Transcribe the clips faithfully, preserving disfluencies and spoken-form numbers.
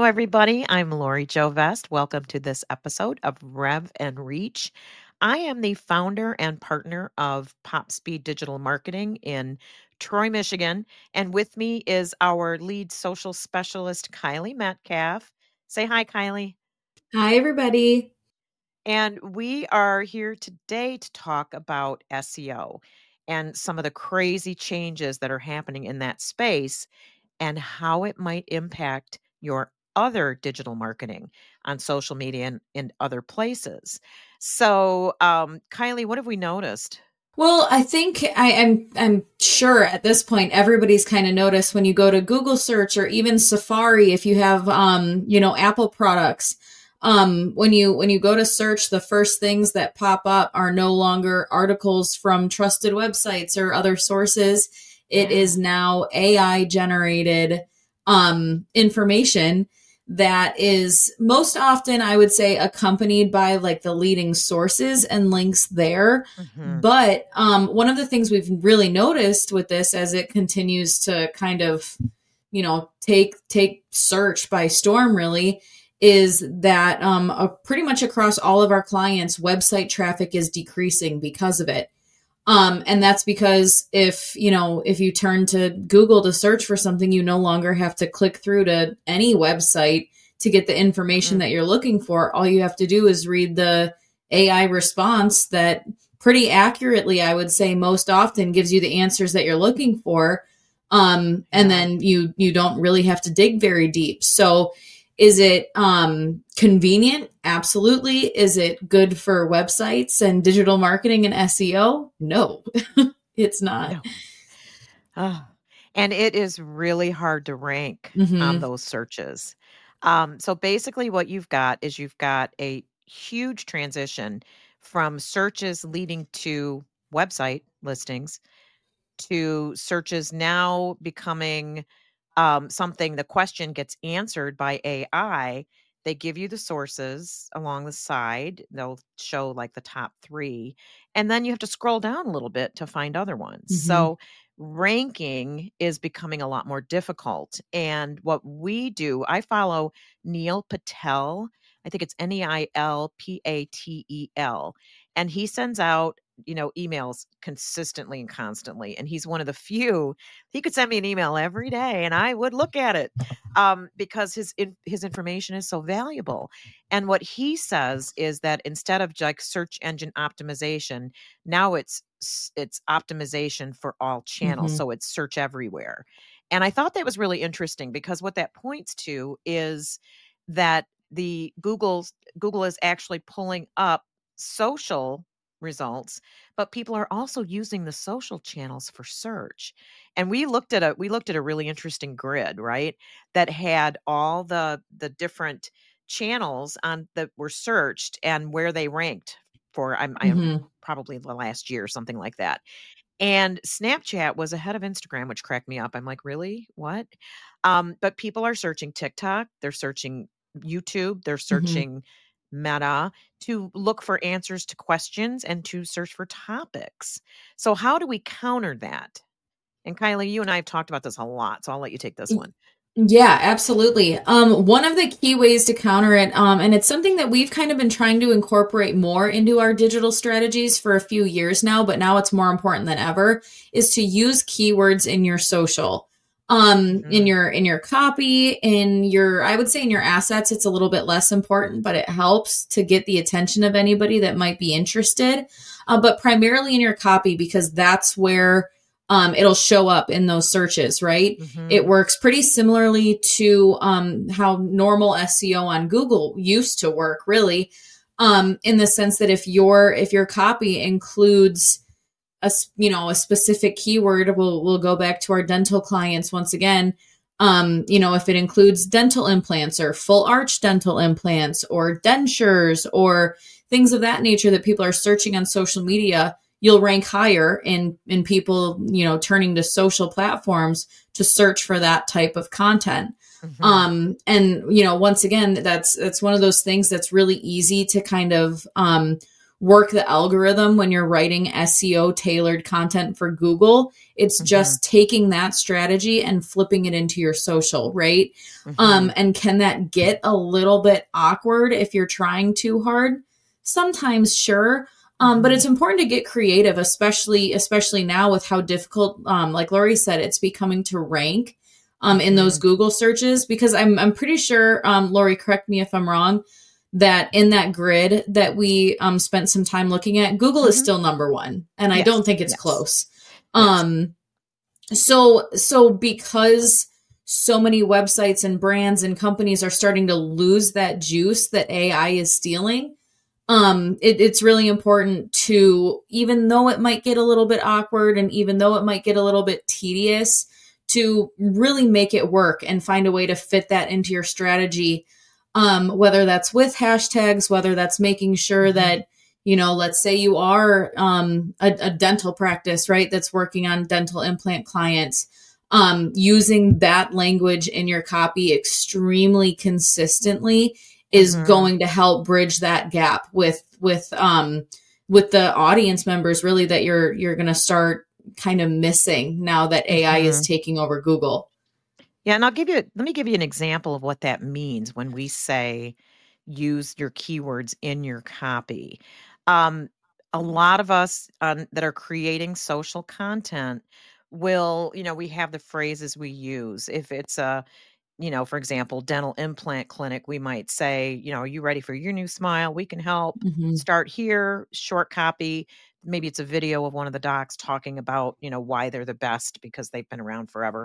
Hello, everybody. I'm Lori Jo Vest. Welcome to this episode of Rev and Reach. I am the founder and partner of Pop Speed Digital Marketing in Troy, Michigan. And with me is our lead social specialist, Kylie Metcalf. Say hi, Kylie. Hi, everybody. And we are here today to talk about S E O and some of the crazy changes that are happening in that space and how it might impact your other digital marketing on social media and in other places. So, um, Kylie, what have we noticed? Well, I think I am I'm sure at this point everybody's kind of noticed when you go to Google search or even Safari if you have um, you know, Apple products. Um, when you when you go to search, the first things that pop up are no longer articles from trusted websites or other sources. It Yeah. is now A I generated um, information that is most often, I would say, accompanied by like the leading sources and links there. Mhm. But um, one of the things we've really noticed with this as it continues to kind of, you know, take take search by storm, really, is that um, uh, pretty much across all of our clients, website traffic is decreasing because of it. Um, and that's because if, you know, if you turn to Google to search for something, you no longer have to click through to any website to get the information Mm. that you're looking for. All you have to do is read the A I response that pretty accurately, I would say most often gives you the answers that you're looking for. Um, and Yeah. then you, you don't really have to dig very deep. So is it um, convenient? Absolutely. Is it good for websites and digital marketing and S E O? No, it's not. No. Oh, and it is really hard to rank on Mm-hmm. those searches. Um, so basically, what you've got is you've got a huge transition from searches leading to website listings to searches now becoming um, something the question gets answered by A I. They give you the sources along the side. They'll show like the top three. And then you have to scroll down a little bit to find other ones. Mm-hmm. So ranking is becoming a lot more difficult. And what we do, I follow Neil Patel. I think it's N E I L P A T E L. And he sends out, you know, emails consistently and constantly. And he's one of the few, he could send me an email every day and I would look at it um, because his in, his information is so valuable. And what he says is that instead of like search engine optimization, now it's s- it's optimization for all channels. Mm-hmm. So it's search everywhere. And I thought that was really interesting because what that points to is that the Google's Google is actually pulling up social results, but people are also using the social channels for search. And we looked at a we looked at a really interesting grid, right? That had all the the different channels on that were searched and where they ranked for I'm I'm Mm-hmm. probably the last year, something like that. And Snapchat was ahead of Instagram, which cracked me up. I'm like, really? What? Um, but people are searching TikTok, they're searching YouTube, they're Mm-hmm. searching Meta to look for answers to questions and to search for topics. So, how do we counter that? And Kylie, you and I have talked about this a lot, so I'll let you take this one. Yeah, absolutely. Um, one of the key ways to counter it, um, and it's something that we've kind of been trying to incorporate more into our digital strategies for a few years now, but now it's more important than ever, is to use keywords in your social. Um, in Mhm. your in your copy, in your I would say in your assets, it's a little bit less important, but it helps to get the attention of anybody that might be interested. Uh, but primarily in your copy, because that's where um, it'll show up in those searches, right? It Mhm. works pretty similarly to um, how normal S E O on Google used to work, really, um, in the sense that if your if your copy includes a you know a specific keyword, we'll we'll go back to our dental clients once again. Um, you know, if it includes dental implants or full arch dental implants or dentures or things of that nature that people are searching on social media, you'll rank higher in in people, you know, turning to social platforms to search for that type of content. Mhm. Um, and you know, once again, that's that's one of those things that's really easy to kind of um, work the algorithm when you're writing S E O tailored content for Google. It's Mhm. just taking that strategy and flipping it into your social, right? Mhm. Um, and can that get a little bit awkward if you're trying too hard? Sometimes, sure. Um, but Mhm. it's important to get creative, especially especially now with how difficult, um, like Lori said, it's becoming to rank um, in those Mhm. Google searches. Because I'm I'm pretty sure, um, Lori, correct me if I'm wrong, that in that grid that we um, spent some time looking at, Google is Mhm. still number one, and I Yes. don't think it's Yes. close. Yes. Um, so so because so many websites and brands and companies are starting to lose that juice that A I is stealing, um, it, it's really important to, even though it might get a little bit awkward and even though it might get a little bit tedious, to really make it work and find a way to fit that into your strategy. Um, whether that's with hashtags, whether that's making sure Mhm. that, you know, let's say you are um, a, a dental practice, right, that's working on dental implant clients, um, using that language in your copy extremely consistently is Mhm. going to help bridge that gap with with um with the audience members really that you're you're going to start kind of missing now that A I is Mhm. taking over Google. Yeah, and I'll give you let me give you an example of what that means when we say use your keywords in your copy. Um, a lot of us um, that are creating social content will, you know, we have the phrases we use. If it's a, you know, for example, dental implant clinic, we might say, you know, are you ready for your new smile? We can help. Mm-hmm. Start here, short copy. Maybe it's a video of one of the docs talking about, you know, why they're the best because they've been around forever.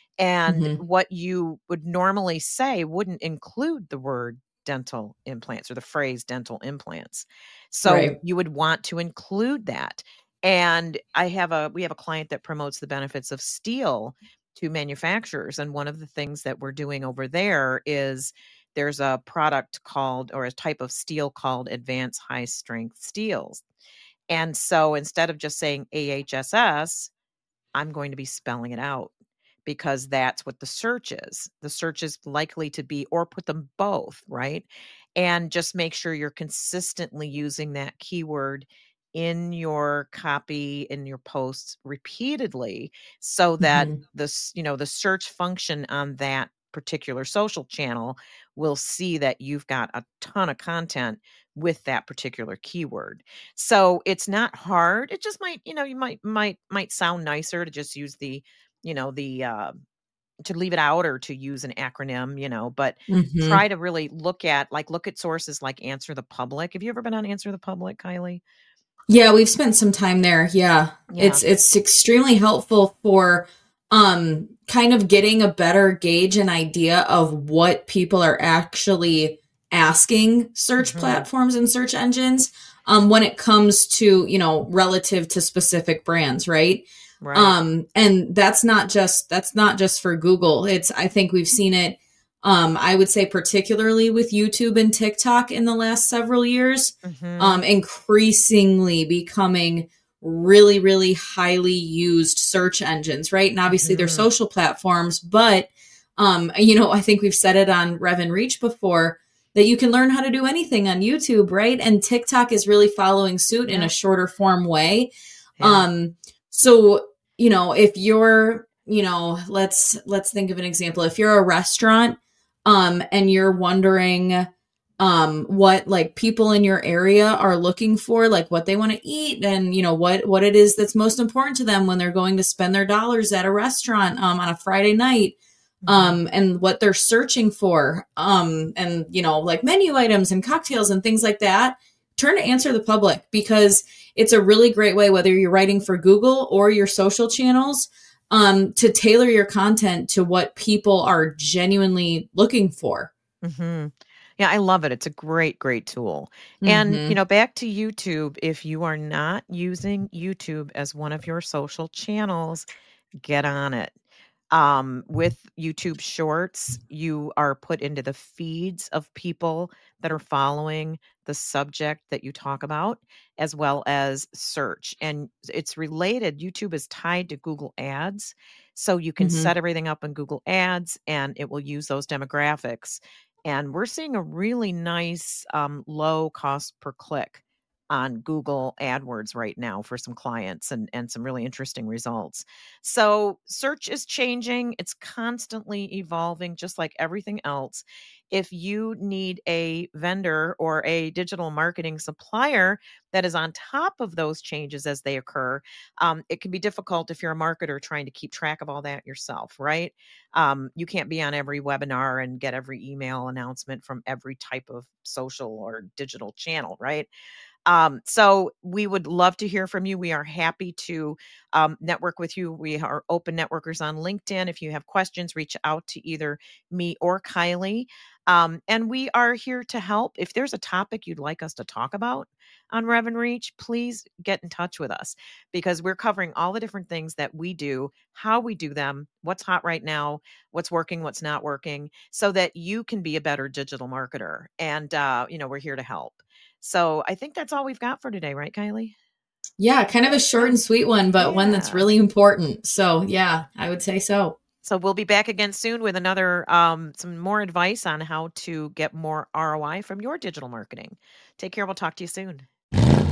And Mm-hmm. what you would normally say wouldn't include the word dental implants or the phrase dental implants. So Right. you would want to include that. And I have a we have a client that promotes the benefits of steel to manufacturers. And one of the things that we're doing over there is there's a product called or a type of steel called advanced high strength steels. And so instead of just saying A H S S, I'm going to be spelling it out because that's what the search is. The search is likely to be, or put them both, right? And just make sure you're consistently using that keyword in your copy, in your posts repeatedly so that Mm-hmm. this, you know, the search function on that particular social channel will see that you've got a ton of content with that particular keyword. So it's not hard. It just might, you know, you might might might sound nicer to just use the, you know, the uh to leave it out or to use an acronym, you know, but Mm-hmm. try to really look at like look at sources like Answer the Public. Have you ever been on Answer the Public, Kylie? Yeah, we've spent some time there. Yeah. Yeah. It's it's extremely helpful for um kind of getting a better gauge and idea of what people are actually asking search Hmm. platforms and search engines um when it comes to, you know, relative to specific brands, right? Right. Um and that's not just that's not just for Google. It's I think we've seen it um I would say particularly with YouTube and TikTok in the last several years, Hmm. um, increasingly becoming really, really highly used search engines, right? And obviously they're Hmm. social platforms, but, um, you know, I think we've said it on Rev and Reach before that you can learn how to do anything on YouTube, right? And TikTok is really following suit in Yeah. a shorter form way. Yeah. Um, so, you know, if you're, you know, let's, let's think of an example. If you're a restaurant, um, and you're wondering, um what like people in your area are looking for, like what they want to eat and you know what what it is that's most important to them when they're going to spend their dollars at a restaurant um on a Friday night, Hmm. um and what they're searching for, um and you know like menu items and cocktails and things like that. Turn to Answer the Public because it's a really great way, whether you're writing for Google or your social channels, um to tailor your content to what people are genuinely looking for. Hmm. Yeah, I love it. It's a great, great tool. And, you Mhm. know, back to YouTube, if you are not using YouTube as one of your social channels, get on it. Um, with YouTube Shorts, you are put into the feeds of people that are following the subject that you talk about, as well as search. And it's related. YouTube is tied to Google Ads. So you can Mhm. set everything up in Google Ads and it will use those demographics. And we're seeing a really nice um, low cost per click on Google AdWords right now for some clients and, and some really interesting results. So search is changing. It's constantly evolving, just like everything else. If you need a vendor or a digital marketing supplier that is on top of those changes as they occur, um, it can be difficult if you're a marketer trying to keep track of all that yourself, right? Um, you can't be on every webinar and get every email announcement from every type of social or digital channel, right? Um, so we would love to hear from you. We are happy to um, network with you. We are open networkers on LinkedIn. If you have questions, reach out to either me or Kylie. Um, and we are here to help. If there's a topic you'd like us to talk about on Rev and Reach, please get in touch with us because we're covering all the different things that we do, how we do them, what's hot right now, what's working, what's not working, so that you can be a better digital marketer. And, uh, you know, we're here to help. So I think that's all we've got for today, right, Kylie? Yeah, kind of a short and sweet one, but one that's Yeah. really important. So yeah, I would say so. So we'll be back again soon with another, um, some more advice on how to get more R O I from your digital marketing. Take care. We'll talk to you soon.